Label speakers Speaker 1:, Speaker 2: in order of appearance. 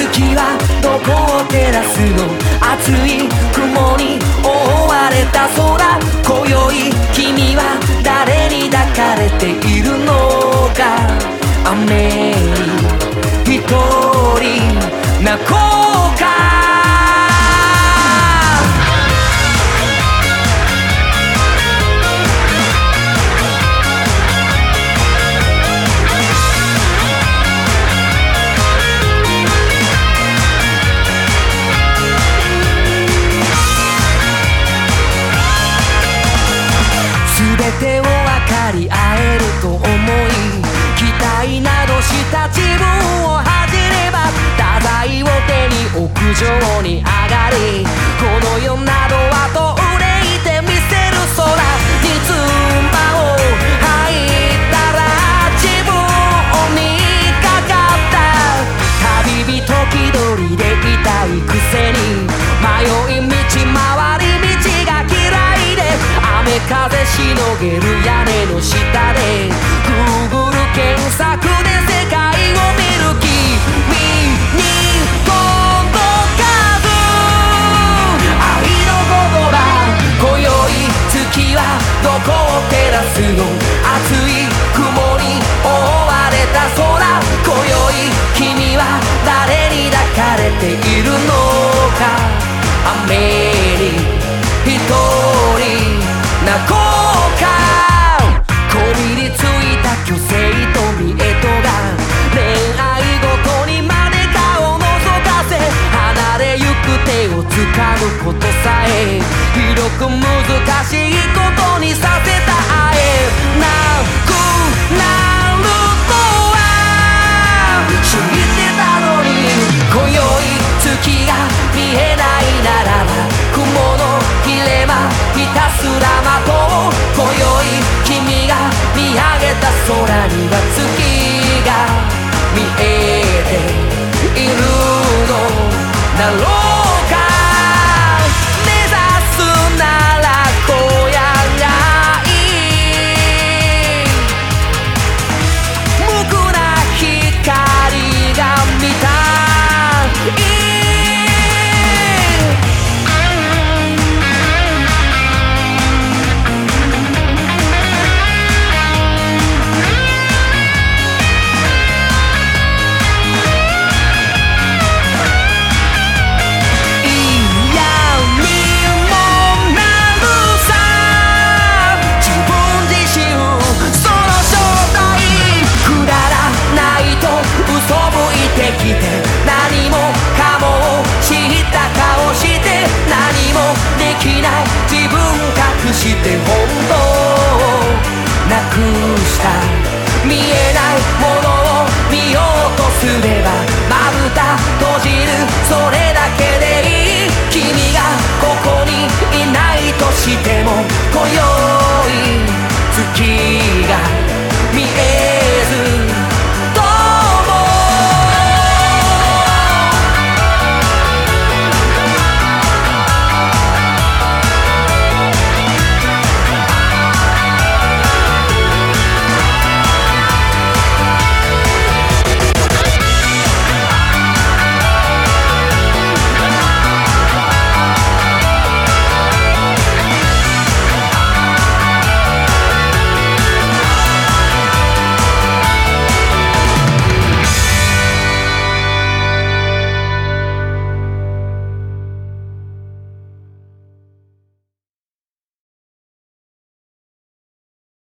Speaker 1: 月はどこを照らすの？熱い雲に覆われた空、今宵君は誰に抱かれているのか？雨に一人泣こうか。全てを分かり合えると思い、期待などした自分を恥じれば、太宰を手に屋上に上がり、この世などはと憂いてみせる空につまを吐いたら、自分にかかった旅人気取りでいたいくせに、迷い道回り道が嫌いで、雨風しのげる屋根の下で Google 検索で世界を見る君に届かず、愛の言葉今宵月はどこを照らすの？熱い雲に覆われた空、今宵君は誰に抱かれているのか？雨に一人泣こうか。こびりついた虚勢と見栄とが恋愛ごとにまで顔を覗かせ、離れゆく手を掴むことさえ広く難しいことにさせた愛なくなるとは知ってたのに、今宵月が見えないならば雲の切れ間ひたすら待とう。今宵君が見上げた空には月が見えているのだろうか？目指すなら今夜がいい、無垢な光が見たい。何もかもを知った顔して、何もできない自分隠して本当をなくした、見えないものを見ようとすればまぶた閉じる、それだけでいい。君がここにいないとしても今宵月